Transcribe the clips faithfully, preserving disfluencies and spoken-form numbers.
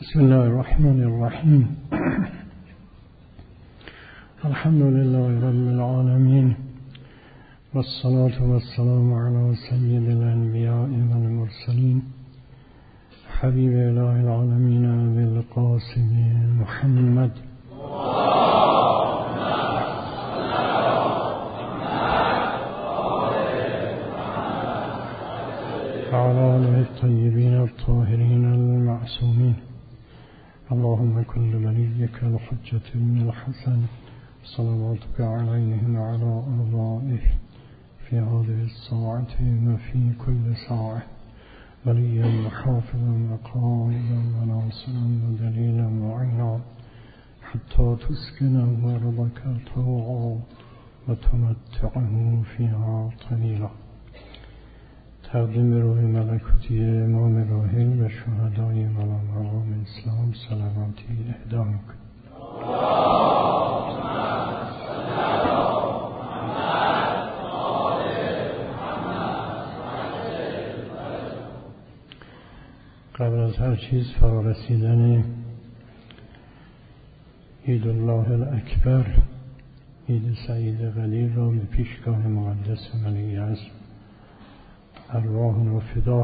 بسم الله الرحمن الرحيم. الحمد لله رب العالمين، والصلاة والسلام على سيد الأنبياء والمرسلين حبيب إله العالمين أبي القاسم محمد وعلى آله الطيبين الطاهرين المعصومين. اللهم كن لوليك الحجة بن الحسن صلواتك عليه وعلى آبائه في هذه الساعة وفي كل ساعة وليا وحافظا وقائدا وناصرا ودليلا وعينا حتى تسكنه أرضك طوعا وتمتعه فيها طويلا. تقدیم روح ملکوتی امام راحل و شهدای مقام اسلام صلواتی اهدا میکنیم. قبل از هر چیز فرارسیدن عید الله الاکبر، عید سعید قدیر را به پیشگاه مقدس ملی است ارواح و فدا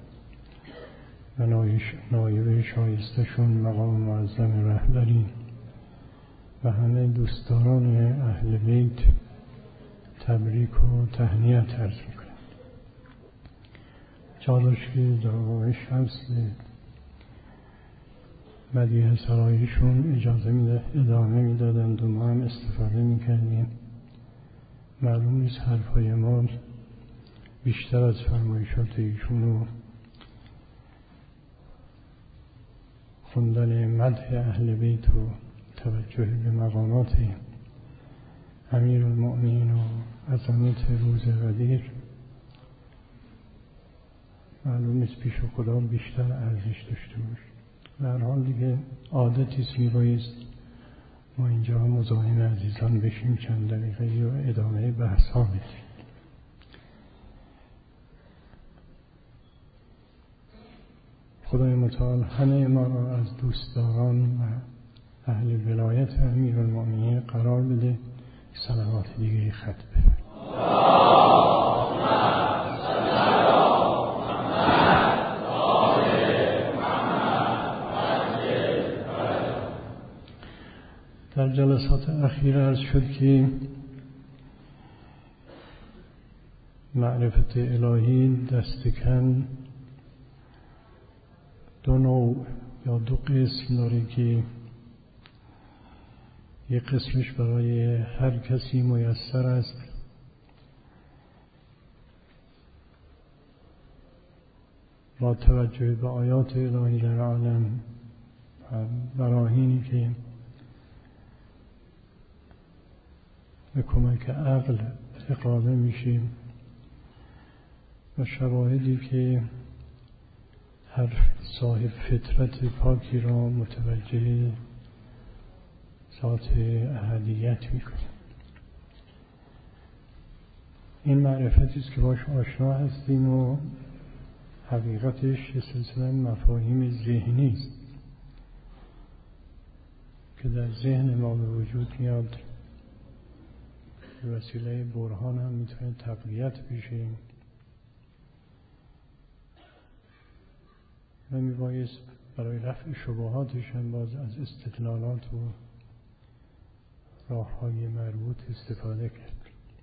و نایب شایستشون مقام معظم رهبری و همه دوستداران اهل بیت تبریک و تهنیت عرض میکنم. جالش که در واقع شخص مدیح سرایشون اجازه میده ادامه میدادند و ما هم استفاده میکردیم. معلوم نیست حرفای ما بیشتر از فرمایشات ایشون و خوندن مدح اهل بیت و توجه به مقامات امیر المؤمنین و عظمت روز قدیر معلوم نیست پیش خدا بیشتر ارزش داشته باشه. در حال دیگه عادتیست میبایست ما اینجا مزاحم عزیزان بشیم چند دقیقه و ادامه بحث ها بدیم. خدای متعال همه ما را از دوستداران و اهل ولایت امیرالمؤمنین قرار بده. صلوات دیگری خط بفرمایید. در جلسات اخیر عرض شد که معرفت الهی دستکن دو نوع یا دو قسم داره که یک قسمش برای هر کسی میسر است با توجه به آیات الهی در عالم و براهینی که به کمک عقل اقامه میشیم و شواهدی که هر صاحب فطرت پاکی را متوجه ذات احدیت میکنه. این معرفتی است که باش آشنا هستیم و حقیقتش اساساً مفاهیم ذهنی است که در ذهن ما به وجود میاد. به وسیله برهان هم میتونه تقویت بشه و میبایست برای رفع شبهاتش هم باز از استدلالات و راههای مربوط استفاده کرد.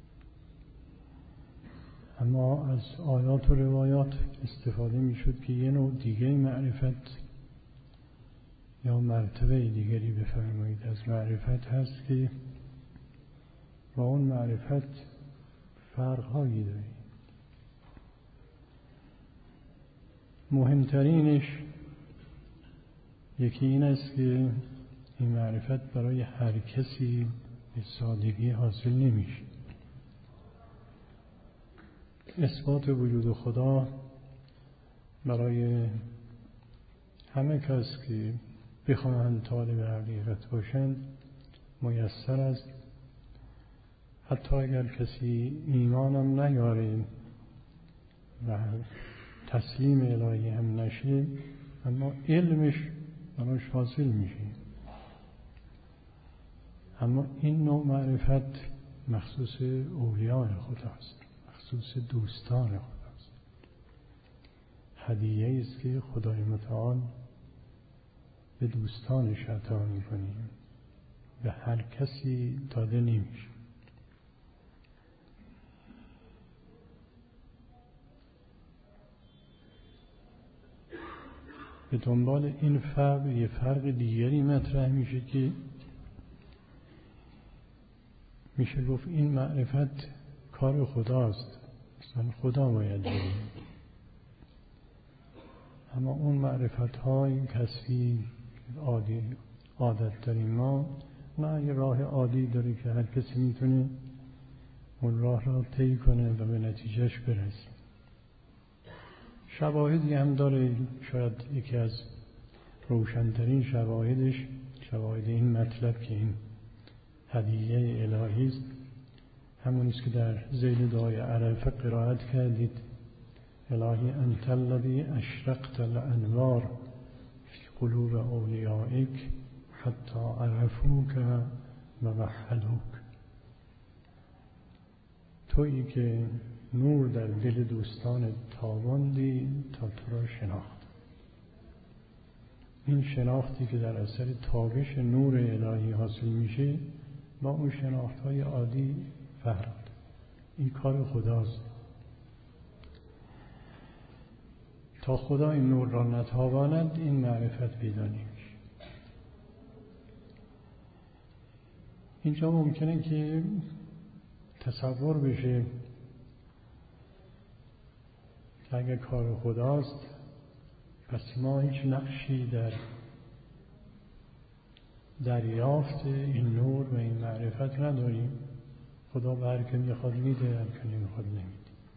اما از آیات و روایات استفاده میشد که یه نوع دیگه معرفت یا مرتبه دیگری بفرمایید از معرفت هست که با اون معرفت فرقهایی داره. مهمترینش یکی این است که این معرفت برای هر کسی به سادگی حاصل نمیشه. اثبات وجود خدا برای همه کس که بخواهند طالب حقیقت باشند میسر است. حتی اگر کسی ایمانم نیاره و تسلیم الهی هم نشه، اما علمش براش حاصل میشیم. اما این نوع معرفت مخصوص اولیاء خداست، مخصوص دوستان خداست. هدیه است که خدای متعال به دوستانش عطا میکنیم، به هر کسی داده نمیشه. به دنبال این فرق یه فرق دیگری مطرح میشه که میشه گفت این معرفت کار خداست، اصلا خدا باید بریم. اما اون معرفت های کسی عادی عادت داریم ما، نه یه راه عادی داره که هر کسی میتونه اون راه را طی کنه و به نتیجهش برسه. شواهدی هم داره، شاید یکی از روشنترین شواهدش شواهد این مطلب که این هدیه الهی است همون است که در ذیل دعای عرفه قرائت کردید: الهی انت الذی اشرقت الانوار فی قلوب اولیائک حتی عرفوک و وحدوک. تویی که نور در دل دوستان تاباندی تا تو را شناخت. این شناختی که در اثر تابش نور الهی حاصل میشه با اون شناخت‌های عادی فرق. این کار خداست. تا خدا این نور را نتاباند این معرفت پیدا نمیشه. اینجا ممکنه که تصور بشه که اگر کار خداست پس ما هیچ نقشی در دریافت این نور و این معرفت نداریم. خدا به هر که میخواد میده، هر که نمیخواد نمیده.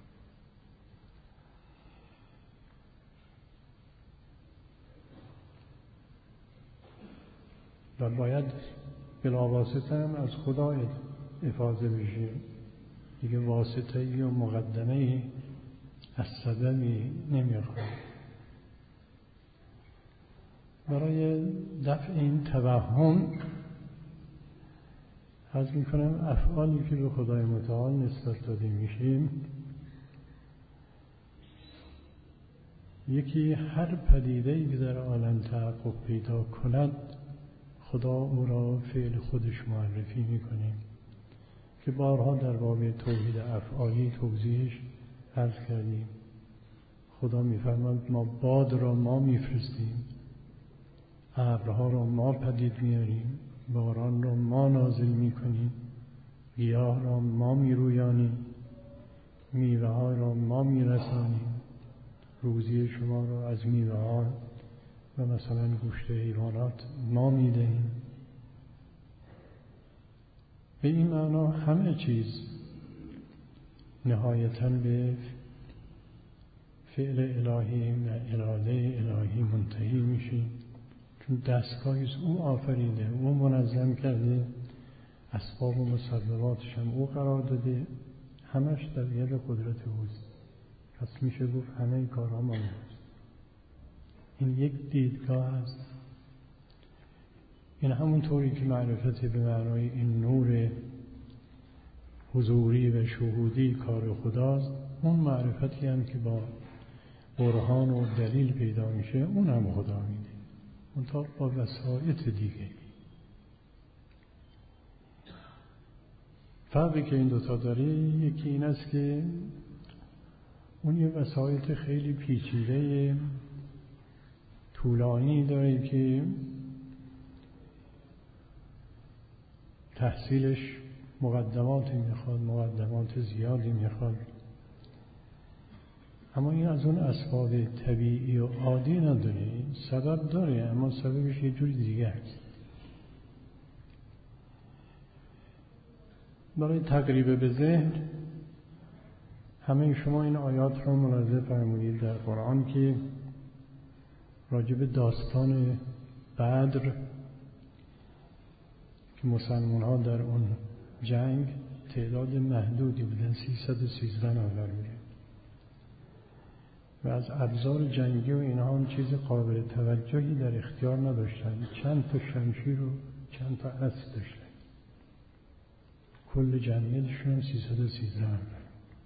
و باید بلاواسطه هم از خدا افاضه بشه. دیگه واسطه‌ای و مقدمه‌ای از سببی نمیخواد. برای دفع این توهم عرض میکنم افعالی که به خدای متعال نسبت داده میشه، یکی هر پدیده‌ای که در عالم تحقق پیدا کند خدا او را فعل خودش معرفی میکنه که بارها در باب توحید افعالی توضیحش عرض کردیم. خدا میفرماید ما باد را ما میفرستیم، ابرها را ما پدید میاریم، باران را ما نازل میکنیم، گیاه را ما میرویانیم، میوه ها را ما میرسانیم، روزی شما را از میوه ها و مثلا گوشت حیوانات ما میدهیم. به این معنا همه چیز نهایتاً به فعل الهی و اراده الهی منتهی میشه، چون دستگاهی او آفریده، او منظم کرده، اسباب و مسبباتش هم او قرار داده، همش در ید قدرت اوست. پس میشه گفت همه این کارها ما هست. این یک دیدگاه است. این همون طوری که معرفت به معنای این نور حضوری و شهودی کار خداست، اون معرفتی هم که با برهان و دلیل پیدا میشه اون هم خدا میده، اون تا با وسایط دیگه. فرقی که این دوتا داره یکی این است که اون یه وسایط خیلی پیچیده طولانی داره که تحصیلش مقدماتی میخواد، مقدمات زیادی میخواد. اما این از اون اسباب طبیعی و عادی نداره. سبب داره اما سببش یه جوری دیگه است. برای تقریب به ذهن همه شما این آیات رو ملاحظه فرمودید در قرآن که راجب داستان بدر که مسلمان ها در اون جنگ تعداد محدودی بودن، سیصد و سیزده نفر بودن و از ابزار جنگی و اینها هم چیز قابل توجهی در اختیار نداشتن. چند تا شمشیر و چند تا اسب داشتن. کل جمعیتشون سیصد و سیزده نفر.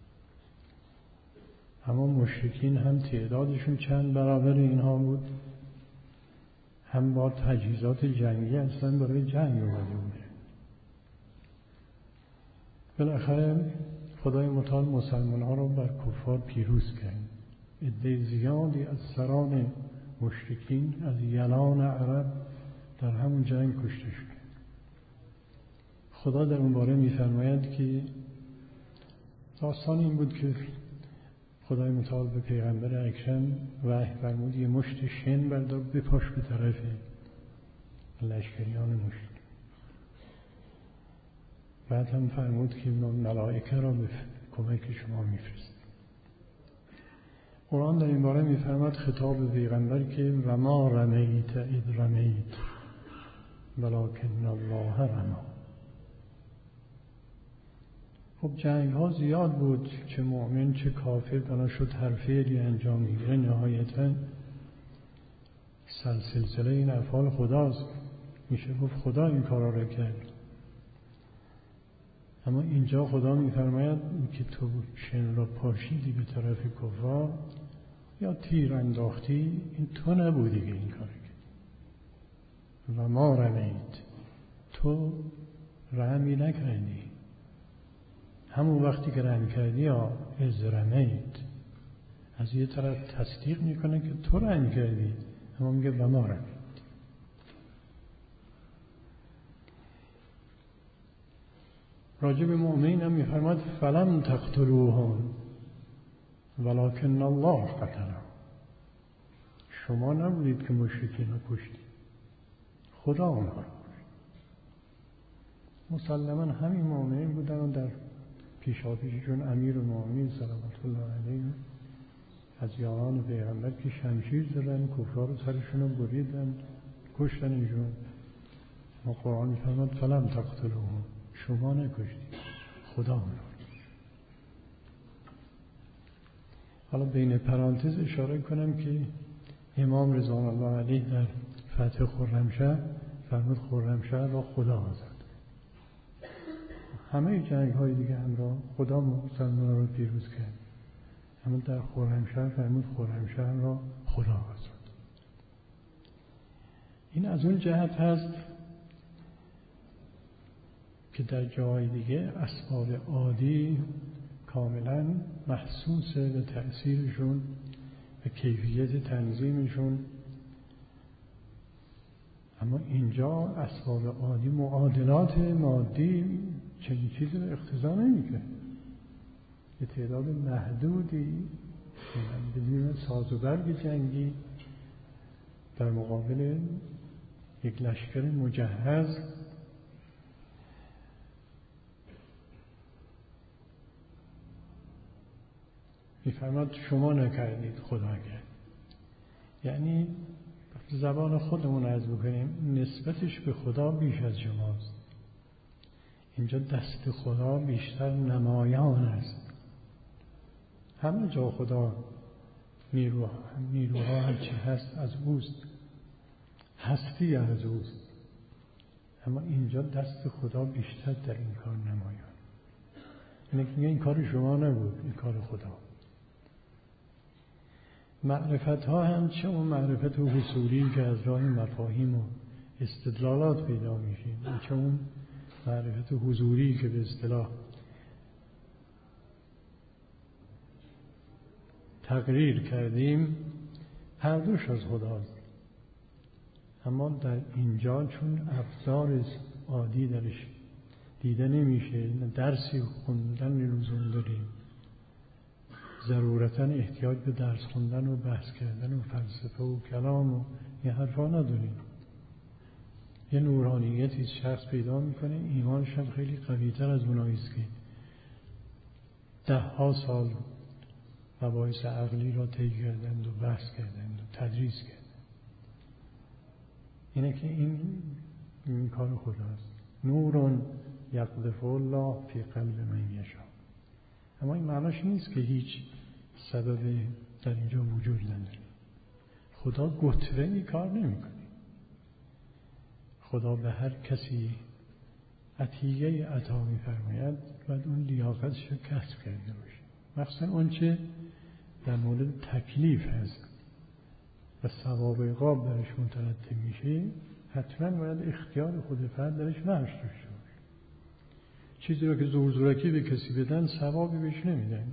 اما مشرکین هم تعدادشون چند برابر اینها بود، هم با تجهیزات جنگی اصلا برای جنگ اومده بوده. بالاخره خدای متعال مسلمان ها رو بر کفار پیروز کرد. عده زیادی از سران مشرکین از یلان عرب در همون جنگ کشته شد. خدا در اون باره می‌فرماید که داستان این بود که خدای متعال به پیغمبر اکرم وحی فرمود یه مشت شن بردار بپاش به طرف لشکریان مشرک. بعد هم فرمود که ملائکه را به کمک شما میفرست. قرآن در این باره میفرماد خطاب به پیغمبر که و ما رمیت اذ رمیت ولکن الله رمی. خب جنگ ها زیاد بود، چه مؤمن چه کافر بنا شد هر فعلی انجام میگیره نهایتا سلسله این افعال خداست، میشه گفت خدا این کارا را کرد. اما اینجا خدا میفرماید که تو شن را پاشیدی به طرف کفار یا تیر انداختی، این تو نبودی که این کار کرد. و ما رمیت، تو رمی نکردی. همون وقتی که رمی کردی یا از رمیت، از یه طرف تصدیق میکنه که تو رمی کردی، اما میگه و ما رمیت. راجب مؤمنین هم میفرماد فلم تقتلوهم ولکن الله قتلهم. شما نبودید که مشرکین رو کشتید، خدا اونها رو کشت. مسلما همین مؤمنین بودن و در پیشاپیششون امیر المؤمنین صلوات الله علیه از یاران پیغمبر که شمشیر زدن کفار رو سرشون رو بریدن کشتن ایشون. و قرآن میفرماد فلم تقتلوهم، شما نکشتید، خدا اونها رو. حالا بین پرانتز اشاره کنم که امام رضوان الله علیه در فتح خرمشهر فرمود خرمشهر را خدا زد. همه جنگ های دیگه هم را خدا مسلمان را پیروز کرد، اما در خرمشهر فرمود خرمشهر را خدا زد. این از اون جهت هست که در جای دیگه اسباب عادی کاملا محسوس به تأثیرشون و کیفیت تنظیمشون، اما اینجا اسباب عادی معادلات مادی چنین چیزی رو اقتضا نمی‌کنه. یه تعداد محدودی بدون ساز و برگ جنگی در مقابل یک لشکر مجهز میفرماد شما نکردید، خدا کرد. یعنی زبان خودمون عرض بکنیم نسبتش به خدا بیش از شماست. اینجا دست خدا بیشتر نمایان است. همه جا خدا نیروها نیروها هرچی هست از اوست، هستی از اوست، اما اینجا دست خدا بیشتر در این کار نمایان. یعنی که این کار شما نبود، این کار خدا. معرفت ها هم چه اون معرفت حصولی که از راه مفاهیم و استدلالات پیدا میشه، چه اون معرفت حضوری که به اصطلاح تقریر کردیم، هر دوش از خداست. اما در اینجا چون ابزار عادی درش دیده نمیشه، درسی خوندن لزوم داریم، ضرورتاً احتیاج به درس خوندن و بحث کردن و فلسفه و کلام و این حرفا نداریم. یه نورانیتی شخص پیدا میکنه، ایمانش هم خیلی قوی‌تر از اونایی است که ده ها سال مباحث عقلی را طی کردند و بحث کردند و تدریس کردند. اینه که این این کار خداست. نور یقذف الله فی قلب من یشاء. اما این معناش نیست که هیچ سبب در اینجا وجود نداره. خدا گتوه‌ای کار نمی‌کنه. خدا به هر کسی عطیه عطا می‌فرماید باید اون لیاقتش رو کسب کرده باشه. مخصوصا اون چه در مورد تکلیف هست و ثواب عقاب درش مترتب میشه، حتما باید اختیار خود فرد درش نقش داشته باشه. چیزی رو که زور زورکی به کسی بدن ثوابی بهش نمیدن.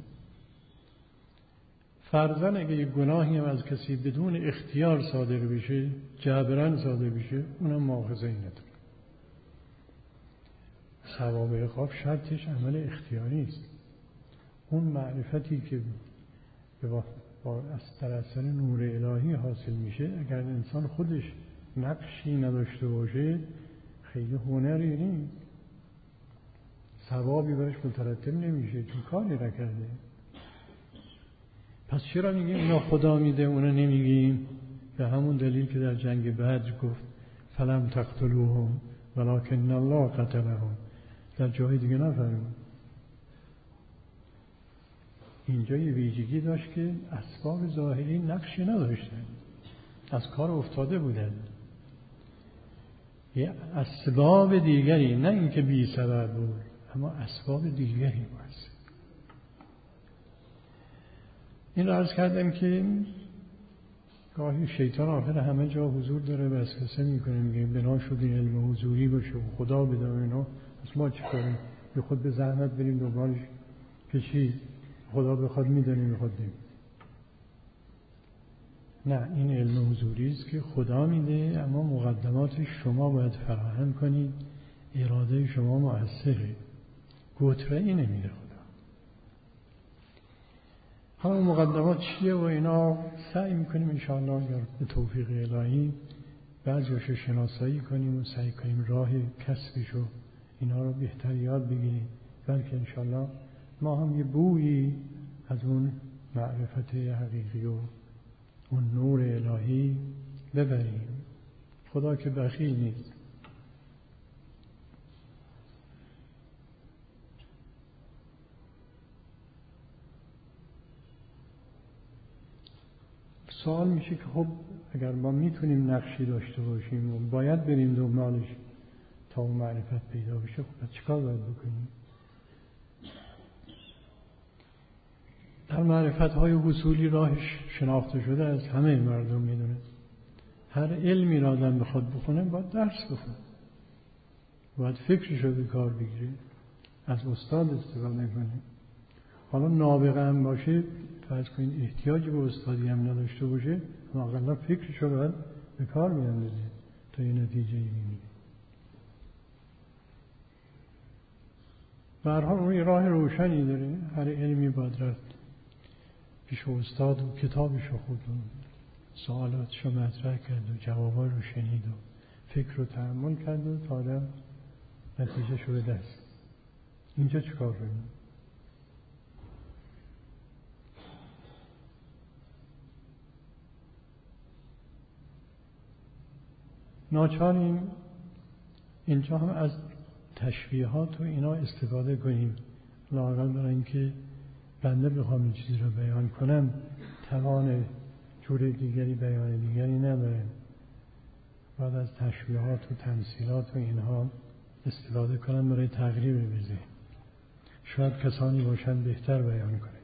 فرضاً اگه یک گناهی هم از کسی بدون اختیار صادر بشه، جبراً صادر بشه، اونم مؤاخذه‌ای نداره. ثواب عقاب شرطش عمل اختیاری است. اون معرفتی که با در اثر نور الهی حاصل میشه، اگر انسان خودش نقشی نداشته باشه خیلی هنری نیست، ثوابی برش مترتب نمیشه چون کاری نکرده. پس چرا میگیم اینا خدا میده اونا نمیگیم؟ به همون دلیل که در جنگ بدر گفت فلم تقتلوهم ولکن الله قتلهم، در جای دیگه نفرمود. اینجا یه ویژگی داشت که اسباب ظاهری نقشی نداشتن، از کار افتاده بودن. یه اسباب دیگری، نه اینکه بی سبب بود، اما اسباب دیگری بود. این رو عرض کردم که گاهی شیطان آخر همه جا حضور داره وسوسه میکنه، میگه بنا شد این علم حضوری باشه و خدا بده و اینا، پس ما چی کنیم؟ به خود به زحمت بریم دنبالش که چی؟ خدا بخواد میدونه، میخواد نمیده. نه، این علم حضوری است که خدا میده، اما مقدماتش شما باید فراهم کنید، اراده شما مؤثره، گتره‌ای نمیده خدا. همه مقدمات چیه و اینا سعی میکنیم انشاءالله یا به توفیق الهی بعضیش رو شناسایی کنیم و سعی کنیم راه کسبش و اینا رو بهتر یاد بگیریم، بلکه انشاءالله ما هم یه بویی از اون معرفت حقیقی و اون نور الهی ببریم. خدا که بخیل نیست. سوال میشه که خب اگر ما میتونیم نقشی داشته باشیم و باید بریم دنبالش تا اون معرفت پیدا بشه، خب چیکار باید بکنیم؟ در معرفت‌های حصولی راهش شناخته شده از همه مردم میدونه. هر علمی را آدم بخواد بخونه باید درس بخونه، باید فکرش رو به کار بگیره، از استاد استفاده کنه. حالا نابغه هم باشه، فرض کنید احتیاجی به استادی هم نداشته باشه، اما اقلا فکرش رو باید به کار بیاندازه تا یه نتیجه ای بگیره. به هر حال اون راه روشنی داره. هر علمی باید رفت پیش استاد و کتابش رو خود و سوالاتش رو مطرح کرد و جوابا رو شنید و فکر رو تأمل کرد و تا آدم نتیجه شو به دست. اینجا چیکار کنیم؟ ناچاریم اینجا هم از تشبیهات و اینا استفاده کنیم، لااقل برای اینکه بنده بخوام این چیزی رو بیان کنم توان جور دیگری بیان دیگری نداره، باید از تشبیهات و تمثیلات و اینها استفاده کنم برای تقریب بزه. شاید کسانی باشن بهتر بیان کنه.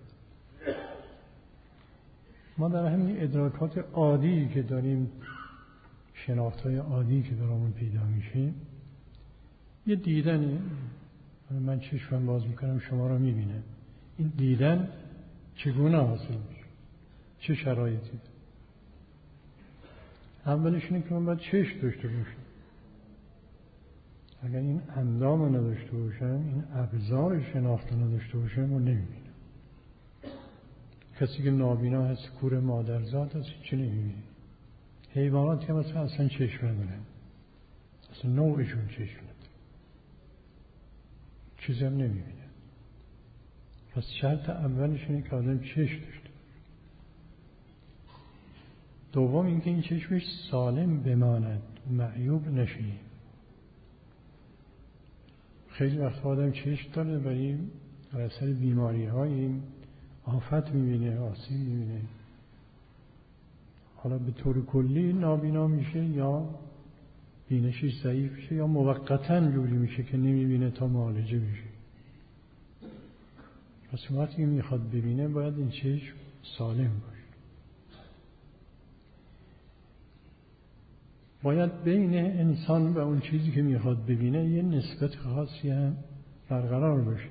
ما در همین ادراکات عادی که داریم، شناختهای عادی که برامون پیدا میشه، یه دیدنه. من چشمم باز میکنم شما رو میبینم. این دیدن چگونه حاصل میشه؟ چه شرایطی داره؟ اولش اینه که من باید چشم داشته باشم. اگر این اندام نداشته باشم، این ابزار شناخت نداشته باشم، رو نمیبینم. کسی که نابینا هست، کور مادرزاد هست، چی نمیبینه؟ حیوانات که مثلا اصلا چشم ندارن، اصلا نوعشون چشم ندارن، چیزی هم نمیبینن. پس شرط اولش اینه که آدم چشم داشته باشه. دوم اینکه این چشمش سالم بماند، معیوب نشه. خیلی وقت آدم چشم داره ولی در اثر بیماری های آفت میبینه، آسیب میبینه، حالا به طور کلی نابینا میشه یا بینشش ضعیف میشه یا موقتاً جوری میشه که نمیبینه تا معالجه بشه. پس وقتی که میخواد ببینه باید این چشم سالم باشه. باید بین انسان و اون چیزی که میخواد ببینه یه نسبت خاصی هم برقرار باشه.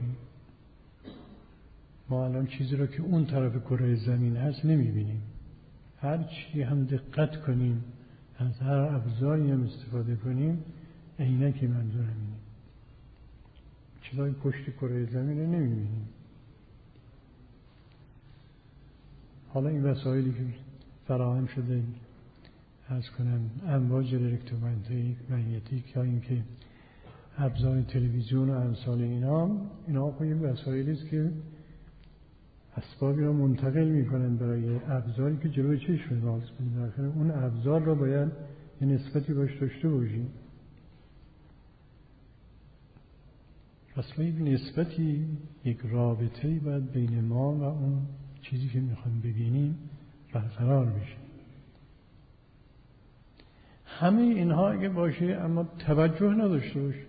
ما الان چیزی رو که اون طرف کره زمین هست نمیبینیم. هر چی هم دقت کنیم، از هر ابزاری هم استفاده کنیم، عینکی منظور همینه. چیزای پشت کره زمین رو نمیبینیم. حالا این وسایلی که فراهم شده از کنم امواج الکترومغناطیک یا اینکه ابزار تلویزیون و امثال اینا اینا خب این وسایلی است که اسبابی رو منتقل میکنن برای ابزاری که جلوی چشم ماست. بالاخره اون ابزار رو باید یه نسبتی باش داشته باشیم. اصلا یک نسبتی، یک رابطه‌ای باید بین ما و اون چیزی که میخوایم ببینیم برقرار بشه. همه اینها اگه باشه اما توجه نداشته باشه،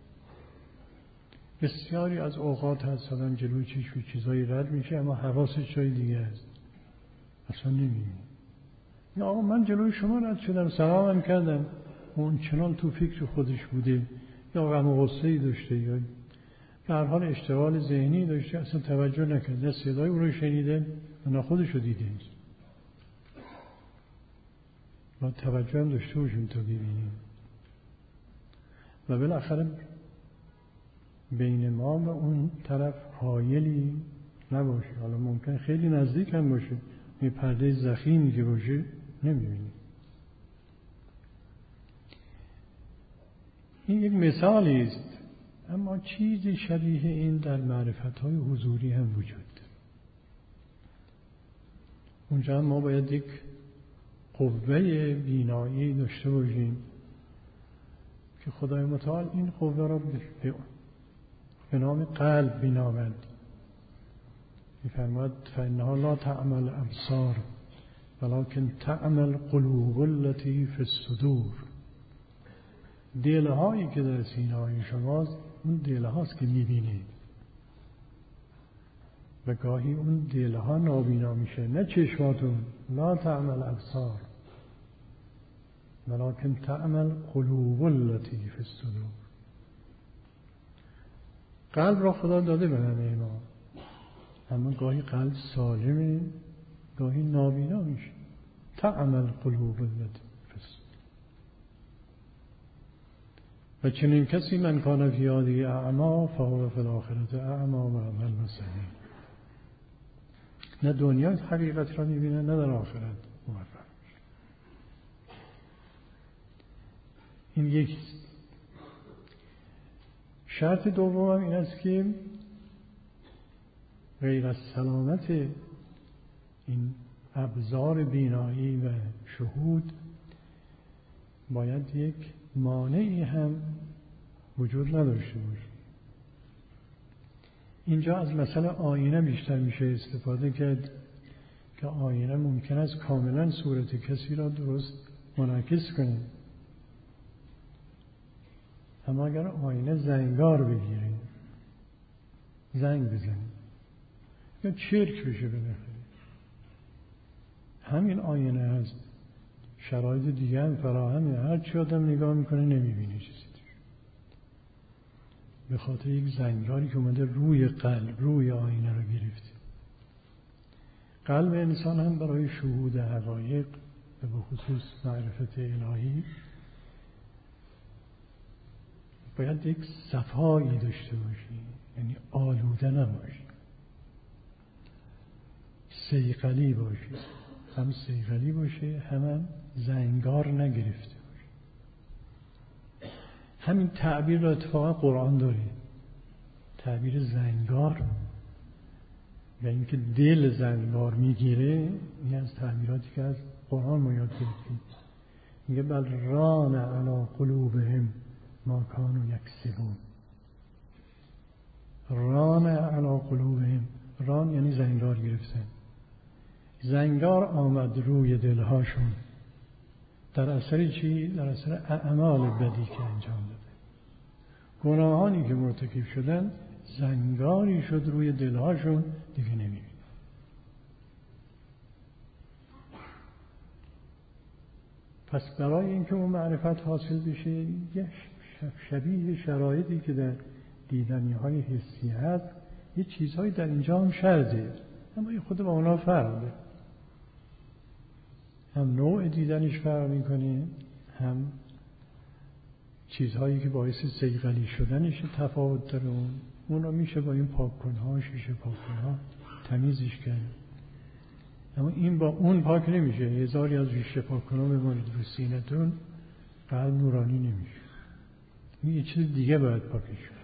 بسیاری از اوقات هست آدم جلوی چشم چیزایی رد میشه اما حواسش جای دیگه است، اصلا نمیبینه. یا آقا من جلوی شما رد شدم، سلامم کردم، اون چنان تو فکر خودش بوده یا غم و غصه‌ای داشته یا به هر حال اشتغال ذهنی داشته، اصلا توجه نکرده، صدای او رو شنیده و خودش رو دیده است. ما توجه هم داشته باشیم تا ببینیم و بالاخره بین ما و اون طرف حایلی نباشه. حالا ممکن خیلی نزدیک هم باشه، یه پرده ضخیمی که باشه نمیبینیم. این یک مثالی است، اما چیزی شبیه این در معرفت‌های حضوری هم وجود داره. اونجا ما باید یک قوه بینایی داشته باشیم که خدای متعال این قوه را به نام قلب بینامد. می‌فرماید فإنها لا تعمى الأبصار ولكن تعمى القلوب التي في الصدور. دلهایی که در سینه‌های شماست، اون دلهاست که می‌بینید و گاهی اون دلها نابینا میشه، نه چشماتون. لا تعمى الأبصار ولكن تعمى القلوب التي في الصدور. قلب را خدا داده به همه ما، اما گاهی قلب سالمه، گاهی نابینا میشه. تعمى القلوب التي في الصدور. و چنین کسی من کان فی هذه اعمی فهو فی الآخرة اعمی و اضل سبیلا. نه دنیا حقیقت را میبینه، نه در آخرت موفق میشه. این یک شرط دوم این است که غیر از سلامت این ابزار بینایی و شهود باید یک مانعی هم وجود نداشته باشه. اینجا از مثلا آینه بیشتر میشه استفاده کرد که آینه ممکن است کاملا صورت کسی را درست منعکس کنه، اما اگر آینه زنگار بگیره، زنگ بزنه یا چرک بشه بنخوره، همین آینه هست. شرایط دیگه هم فراهمه، هر چی آدم نگاه میکنه نمیبینه چیزی، به خاطر یک زنگاری که اومده روی قلب، روی آینه رو گرفته. قلب انسان هم برای شهود حقایق و به خصوص معرفت الهی باید یک صفایی داشته باشی، یعنی آلوده نباشی، صیقلی باشی، هم صیقلی باشه هم, هم زنگار نگرفته باشه. همین تعبیر را اتفاقا قرآن داره، تعبیر زنگار و اینکه دل زنگار میگیره. این از تعبیراتی که از قرآن ما یاد گرفتیم. میگه بل ران علی قلوبهم ما کانوا یکسبون. ران علی قلوبهم، ران یعنی زنگار گرفتن. زنگار آمد روی دلهاشون. در اثر چی؟ در اثر اعمال بدی که انجام داده. گناهانی که مرتکب شدن زنگاری شد روی دلهاشون، دیگه نمی‌بینن. پس برای اینکه اون معرفت حاصل بشه یه شبیه شرایطی که در دیدنی‌های حسی هست، یه چیزهایی در اینجا هم شرطه، اما این خود با اونا فرق داره. هم نوع دیدنش فرق میکنه، هم چیزهایی که باعث صیقلی شدنش تفاوت داره. اون اون رو میشه با این پاک‌کن‌ها، شیشه پاک‌کن‌ها تمیزش کرد، اما این با اون پاک نمیشه. هزاری از شیشه پاک‌کن‌ها بمانید رو سینه‌تون، قلب نورانی نمیشه. این یه چیز دیگه باید پاکش کنه.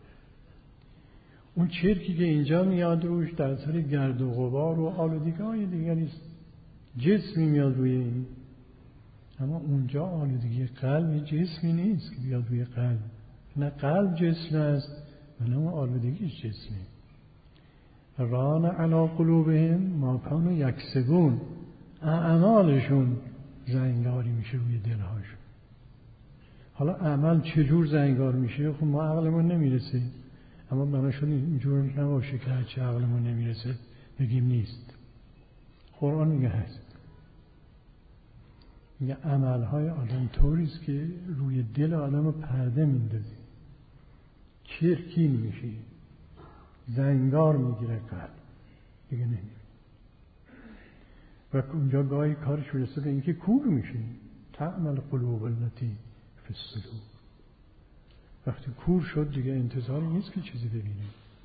اون چرکی که اینجا میاد روش در اثر گرد و غبار و آلودگی‌های دیگری جسمی میاد روی این، اما اونجا آلودگی قلب جسمی نیست که بیاد روی قلب. نه قلب جسم است و نه اون آلودگیش جسمی. ران علی قلوبهم ما کانوا یکسبون، اعمالشون زنگاری میشه روی دلهاشون. حالا عمل چجور زنگار میشه؟ خب ما عقلمون نمیرسه، اما بناشون اینجور نباشه که هرچی عقلمون نمیرسه بگیم نیست. قرآن میگه هست. میگه عملهای آدم طوریست که روی دل آدم رو پرده میندازه، چرکین میشه، زنگار میگیره قلب، دیگه نمیره. و اونجا گاهی کارش برسه به اینکه کور میشه. تعمل قلوب التي فی الصدور. وقتی کور شد دیگه انتظاری نیست که چیزی ببینه.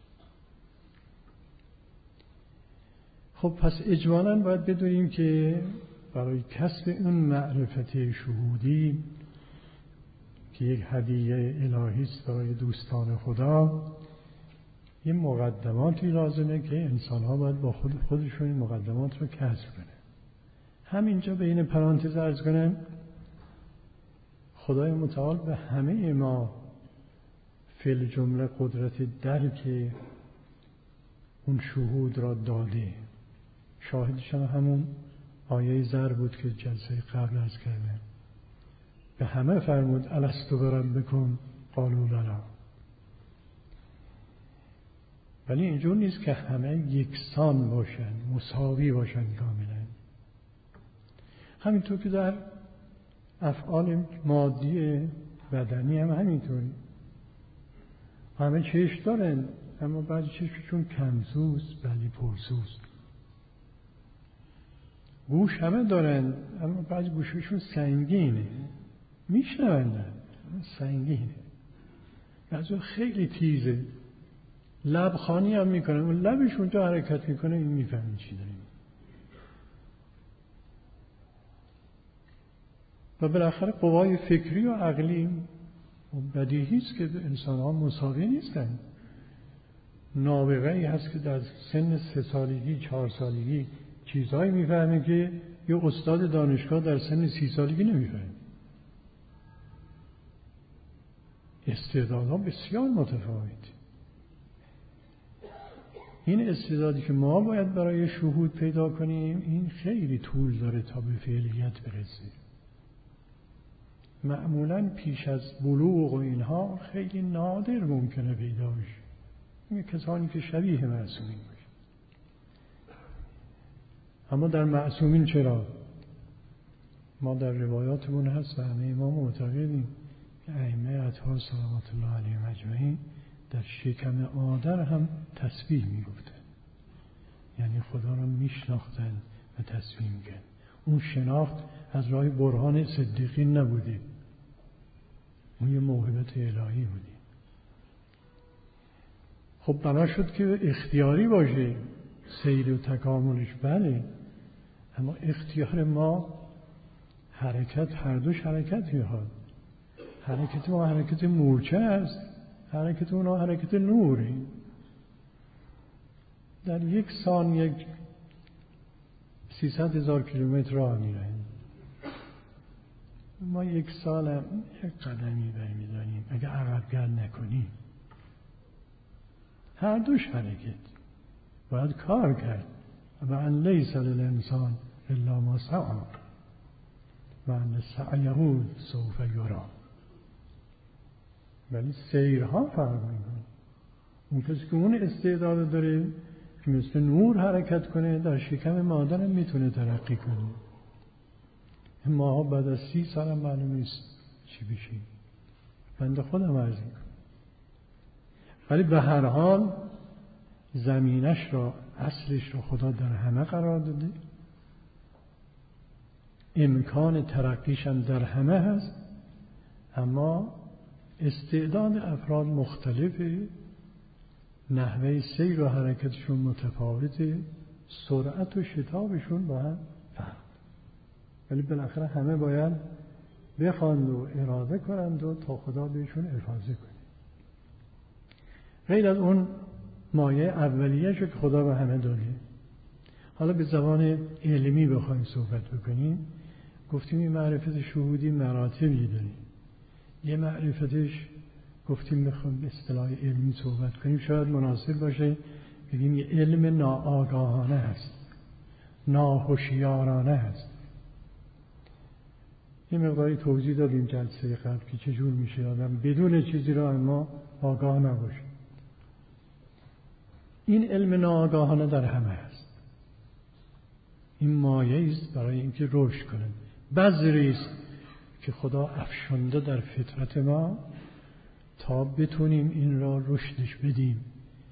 خب پس اجمالاً باید بدونیم که برای کسب اون معرفت شهودی که یک هدیه الهی است برای دوستان خدا، یه مقدماتی لازمه که انسان‌ها باید با خود خودشون این مقدمات رو کسب کنن. همینجا به این پرانتز عرض کنم، خدای متعال به همه ما فی الجمله قدرت درک اون شهود را داده. شاهدش هم همون آیه زر بود که جلسه قبل عرض کردم. به همه فرمود الستو بربکم قالوا بلی. ولی اینجور نیست که همه یکسان باشن، مساوی باشن کاملا. همینطور که در افعال مادی بدنی هم همینطوری. همه چشم دارن، اما بعضی چشمشون کمسوست، بعضی پرسوست. گوش همه دارن، اما بعضی گوششون سنگینه، میشنوندن سنگینه. بعضی خیلی تیزه، لبخانی هم میکنن، اون لبش اونجا حرکت میکنه، این میفهمین چی داریم. و بالاخره قوای فکری و عقلی بدیهی است که انسان ها مساوی نیستن. نابغه ای هست که در سن سه سالگی چهار سالگی چیزهایی میفهمه که یه استاد دانشگاه در سن سی سالگی نمیفهمه. استعدادها بسیار متفاوت. این استعدادی که ما باید برای شهود پیدا کنیم، این خیلی طول داره تا به فعلیت برسه. معمولاً پیش از بلوغ و اینها خیلی نادر ممکنه پیدا بشه. این کسانی که شبیه معصومین باشه. اما در معصومین چرا؟ ما در روایاتمون هست و همه ما معتقدیم که ائمه اطهار صلوات الله علیهم اجمعین در شکم مادر هم تسبیح میگفتن، یعنی خدا رو میشناختن و تسبیح میگن. اون شناخت از راه برهان صدیقین نبوده، اون یه موهبت الهی بوده. خب بنا شد که اختیاری باشه سیر و تکاملش، بله، اما اختیار ما حرکت، هر دوش حرکت میخواد. حرکت ما حرکت مورچه است، حرکت اونا حرکت نوری. در یک ثانیه سیصد هزار کیلومتر راه میرن. ما یک سال هم یک قدمی برمیداریم اگه عقب‌گرد نکنیم. هر دوش حرکت باید کار کرد، و ان لیس للانسان الا ما سعی و ان سعیه سوف یری. ولی سیرها فرق میکنه. اون کسی که اون استعداد داره که مثل نور حرکت کنه در شکم مادرم میتونه ترقی کنه. ما بعد از سی سال هم معلوم نیست چی بشیم. بنده خودم عرض میکنم. ولی به هر حال زمینش را، اصلش را خدا در همه قرار داده. امکان ترقیش هم در همه هست، اما استعداد افراد مختلفه، نحوه سیر و حرکتشون متفاوته، سرعت و شتابشون با هم فرق. ولی بالاخره همه باید بخواند و اراده کنند و تا خدا بهشون حفاظت کنه. غیر از اون مایه اولیه شو که خدا به همه داده. حالا به زبان علمی بخوایم صحبت بکنیم، گفتیم این معرفت شهودی مراتبی داره. یه معرفتش گفتیم بخوایم به اصطلاح علمی صحبت کنیم شاید مناسب باشه بگیم یه علم ناآگاهانه هست، ناهوشیارانه هست. یه مقداری توضیح دادیم جلسه قبل که چجور میشه آدم بدون چیزی را اما آگاه نباشه. این علم ناآگاهانه در همه هست. این مایه است برای اینکه رشد کنه. بذری است که خدا افشانده در فطرت ما تا بتونیم این را رشدش بدیم.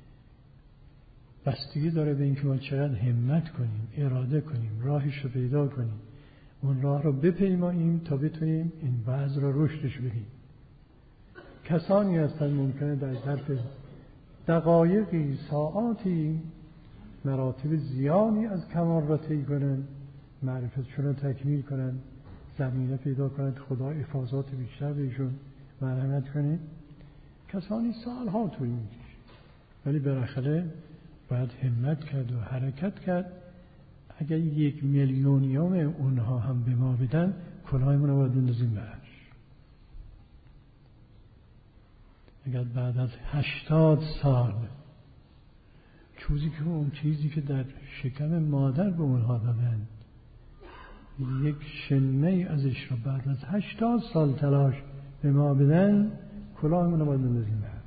بستگی داره به اینکه ما چقدر همت کنیم، اراده کنیم، راهش رو پیدا کنیم، اون راه رو بپیماییم تا بتونیم این بذر را رشدش بدیم. کسانی هستند ممکنه در ظرف دقایقی، ساعاتی مراتب زیادی از کمال را طی کنن، معرفتشون رو تکمیل کنن، زمینه پیدا کنن خدا افاضات بیشتر بهشون مرحمت کنه. کسانی سالها طول میکشه، ولی بالاخره باید همت کرد و حرکت کرد. اگر یک میلیونیوم اونها هم به ما بدن کلاهمون رو باید بندازیم برش. اگر بعد از هشتاد سال چیزی که اون چیزی که در شکم مادر به اونها دادن یک شنه ازش رو بعد از هشتاد سال تلاش به ما بدن کلاهمون رو باید بندازیم برش.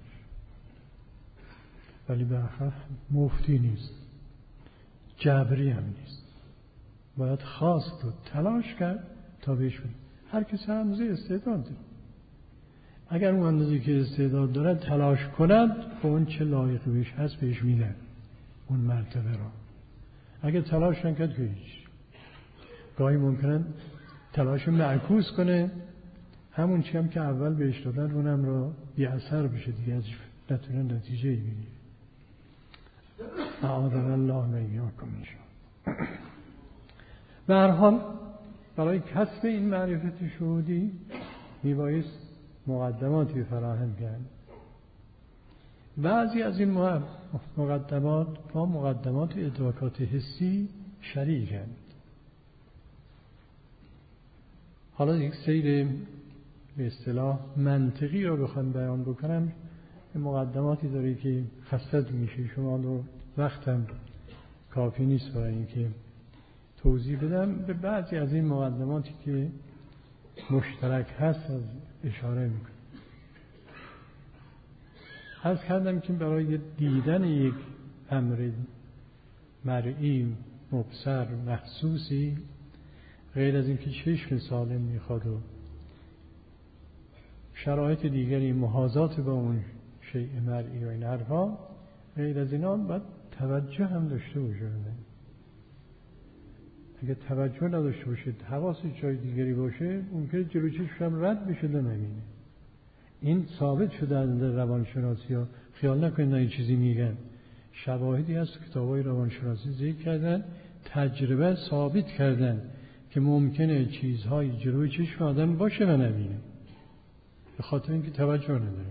ولی بالاخره مفتی نیست، جبری هم نیست، باید خواست و تلاش کرد تا بهش بدیم. هر کسی اندازه استعداد داره. اگر اون اندازه که استعداد داره تلاش کند به اون چه لایق بهش هست بهش میدن اون مرتبه را. اگر تلاش نکرد که هیچ. گاهی ممکنه تلاش معکوس کنه، همون چی هم که اول بهش دادن اونم را بی اثر بشه دیگه، ازش نتونه نتیجه ای بگیره. اعاذنا الله من ایاکم انشاءالله. به هر حال برای کسب این معرفت شهودی میبایست مقدماتی فراهم کرد. بعضی از این مقدمات با مقدمات ادراکات حسی شریکند. حالا یک سیر به اصطلاح منطقی رو بخوام بیان بکنم، مقدماتی داره که خستت میشه شما رو، وقتم کافی نیست برای اینکه توضیح بدم. به بعضی از این مقدماتی که مشترک هست از اشاره میکنم. عرض کردم که برای دیدن یک امر مرئی مبصر محسوسی غیر از اینکه چشم سالم میخواد و شرایط دیگری محاذات با اون شیء مرئی و این حرفا، غیر از اینا باید توجه هم داشته باشه. اگه توجه نداشته باشه، حواسش جای دیگری باشه، ممکنه جلو چشمش هم رد بشه و نبینه. این ثابت شده در روانشناسی ها. خیال نکنید این چیزی میگن، شواهدی هست کتابای روانشناسی ذکر کردن، تجربه ثابت کردن که ممکنه چیزهای جلوی چشم آدم باشه و نبینه به خاطر اینکه توجه نداره.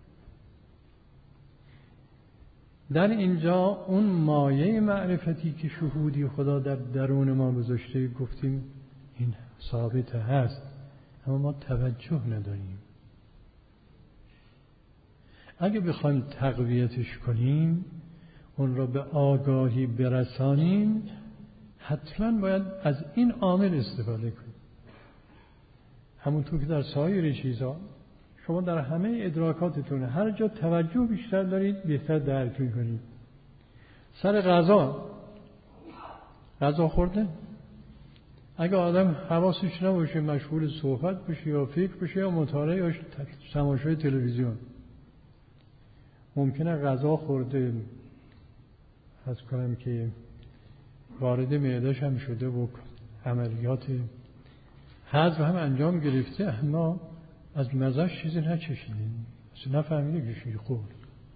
در اینجا اون مایه معرفتی که شهودی خدا در درون ما گذاشته، گفتیم این ثابت هست، اما ما توجه نداریم. اگه بخوایم تقویتش کنیم، اون را به آگاهی برسانیم، حتما باید از این عامل استفاده کنیم. همونطور که در سایر چیزها شما در همه ادراکاتتون هر جا توجه بیشتر دارید بهتر درک می‌کنید. سر غذا غذا خوردن، اگه آدم حواسش نباشه، مشغول صحبت بشه یا فکر بشه یا مطالعه یا تماشای تلویزیون، ممکنه غذا خورده از کنم که وارد معده‌اش هم شده و عملیات هضم هم انجام گرفته، اما از مزه‌اش چیزی نچشیدیم، اصلا نفهمیده که شیر خورد.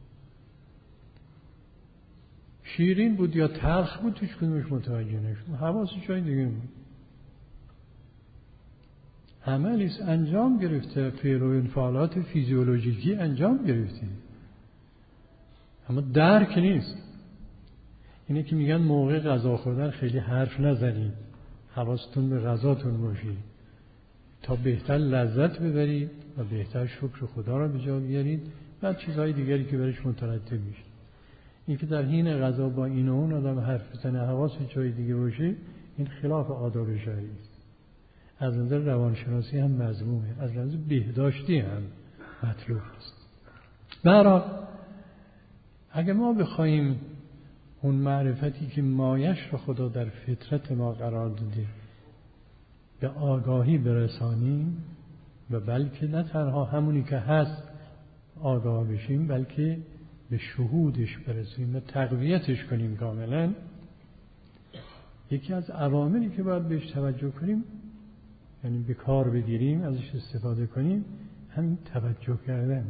شیرین بود یا تلخ بود هیچ کدومش متوجه نشد، حواسش جای دیگه بود. عملیست انجام گرفته، فعل و انفعالات فیزیولوژیکی انجام گرفته، اما درک نیست. اینه که میگن موقع غذا خوردن خیلی حرف نزنید، حواستون به غذاتون باشه تا بهتر لذت ببرید و بهتر شکر خدا را به جا بیارید، بعد چیزهای دیگری که برش مترتب میشه. این که در حین غذا با این و اون آدم حرف بزنه، حواس جای دیگه باشه، این خلاف آداب شرعی است. از نظر روانشناسی هم مذمومه، از نظر بهداشتی هم مطلوب است. برای اگه ما بخوایم اون معرفتی که مایش رو خدا در فطرت ما قرار داده به آگاهی برسانیم، و بلکه نه تنها همونی که هست آگاه بشیم، بلکه به شهودش برسیم و تقویتش کنیم کاملا، یکی از عواملی که باید بهش توجه کنیم، یعنی به کار بگیریم، ازش استفاده کنیم، همین توجه کردن.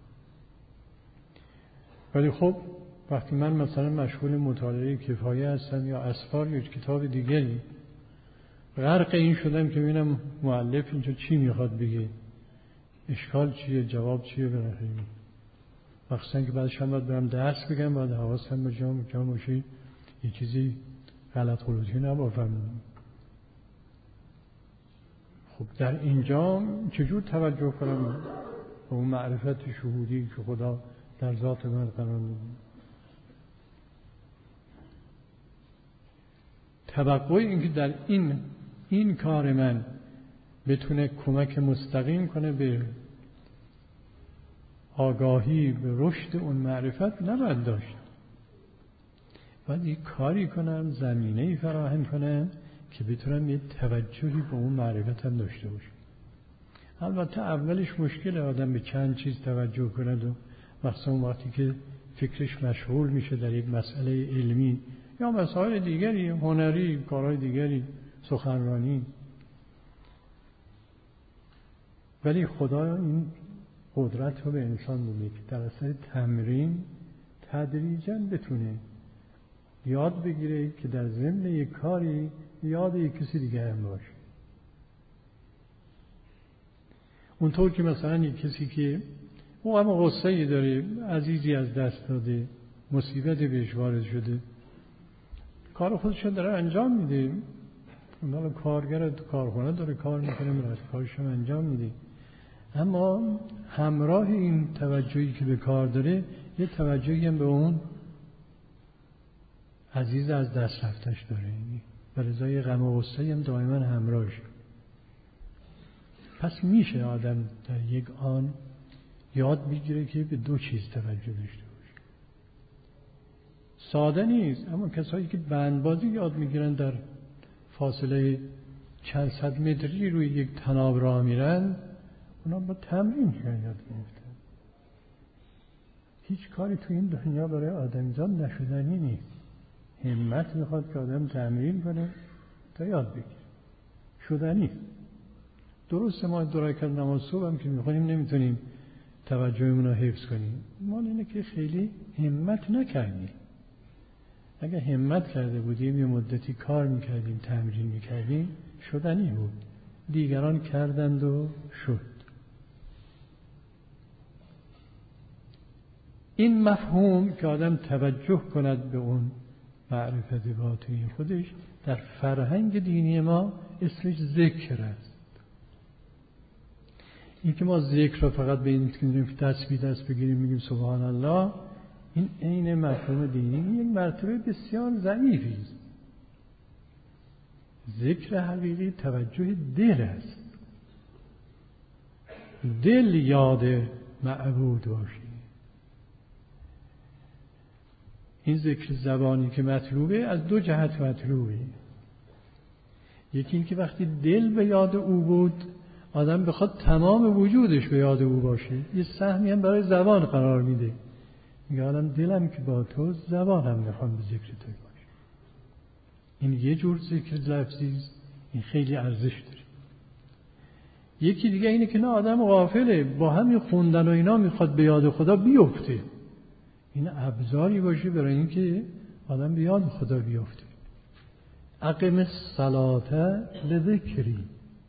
ولی خب وقتی من مثلا مشغول مطالعه کفایه هستم یا اسفار یا کتاب دیگری، غرق این شدم که ببینم مؤلف اینجا چی میخواد بگه، اشکال چیه، جواب چیه، بنخیریم مخصوصا که بعدش هم باید برم درس بگم، باید حواسم به جام جام باشه یه چیزی غلط غلطی نبافم. خب در اینجا چجور توجه کنم به اون معرفت شهودی که خدا در ذات من قرار داده؟ توقع این که در این این کار من بتونه کمک مستقیم کنه به آگاهی، به رشد اون معرفت نباید داشت. باید یک کاری کنم، زمینه‌ای فراهم کنم که بتونم یه توجهی به اون معرفت هم داشته باشم. البته اولش مشکله آدم به چند چیز توجه کند، و مخصوصا وقتی که فکرش مشغول میشه در یک مسئله علمی یا مسائل دیگری، هنری، کارهای دیگری، سخنرانی. ولی خدا این قدرت رو به انسان میده که در اثر تمرین تدریجاً بتونه یاد بگیره که در ضمن یک کاری یاد یک کسی دیگه هم باشه. اونطور که مثلا یک کسی که او اما غصه‌ای داره، عزیزی از دست داده، مصیبت بهش وارد شده، کار خودش رو داره انجام میده، اون کارگر تو کارخانه داره کار میکنه، میره کارش رو انجام میده، اما همراه این توجهی که به کار داره یه توجهی هم به اون عزیز از دست رفتش داره، و رضای غم و غصه هم دائما همراهش. پس میشه آدم در یک آن یاد بگیره که به دو چیز توجه داشته باشه. ساده نیست، اما کسایی که بندبازی یاد میگیرن در فاصله چند صد متری روی یک طناب راه میرن، اونا با تمرین یاد گرفتن. هیچ کاری تو این دنیا برای آدمیزاد نشدنی نیست. همت میخواد که آدم تمرین کنه تا یاد بگیره. شدنی. درسته ما دو رکعت نماز صبح هم که میخونیم نمیتونیم توجهمون رو حفظ کنیم. ما اینه که خیلی همت نکردیم. اگه همت کرده بودیم یه مدتی کار میکردیم، تمرین میکردیم، شدنی بود. دیگران کردند و شد. این مفهوم که آدم توجه کند به اون معرفت باطنی خودش در فرهنگ دینی ما اسمش ذکر است. این که ما ذکر رو فقط به این می‌کنیم که تسبیح دست بگیریم میگیم سبحان الله، این عین مفهوم دینی یک مرتبه بسیار ضعیفی است. ذکر حقیقی توجه دل است. دل یاد معبود باشی. این ذکر زبانی که مطلوبه از دو جهت مطلوبه. یکی این که وقتی دل به یاد او بود آدم بخواد تمام وجودش به یاد او باشه. یه سهمی هم برای زبان قرار میده. میگه الان دلم که با تو، زبانم میخوام به ذکر تو باشه. این یه جور ذکر لفظی است. این خیلی ارزش داره. یکی دیگه اینه که نه آدم غافله، با همین خوندن و اینا میخواد به یاد خدا بیفته. این ابزاری باشه برای اینکه آدم به یاد خدا بیفته. اقم الصلاة لذکری.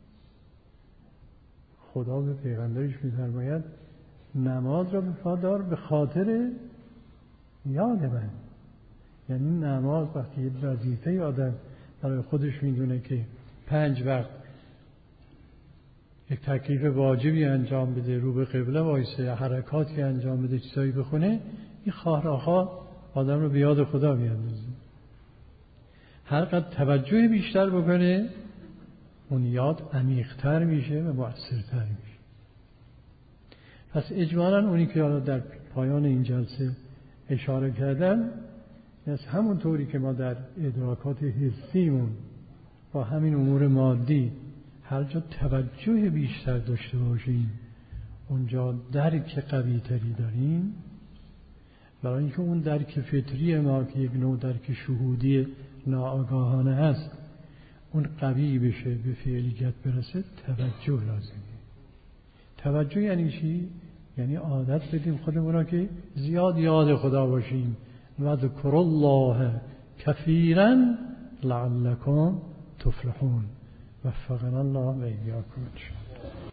خدا به پیغمبرش می‌فرماید نماز را به پا دار به خاطر یاد من. یعنی نماز وقتی یه وظیفه آدم برای خودش میدونه که پنج وقت یک تکلیف واجبی انجام بده، رو به قبله وایسه، حرکاتی انجام بده، چیزایی بخونه، این خواهرها آدم رو به یاد خدا میاندازه. هر قدر توجه بیشتر بکنه اون یاد عمیق‌تر میشه و مؤثرتر میشه. پس اجمالاً اونی که حالا در پایان این جلسه اشاره کردم، از همون طوری که ما در ادراکات حسیمون با همین امور مادی هر جا توجه بیشتر داشته باشیم اونجا درک قوی تری داریم. برای اینکه اون درک فطری ما که یک نوع درک شهودی ناآگاهانه هست اون قوی بشه، به فعلیت برسه، توجه لازمه. توجه یعنی چی؟ یعنی عادت بدیم خودمون را که زیاد یاد خدا باشیم. و ذکر الله کثیرا لعلکم تفلحون. وفقنا الله و ایاکم.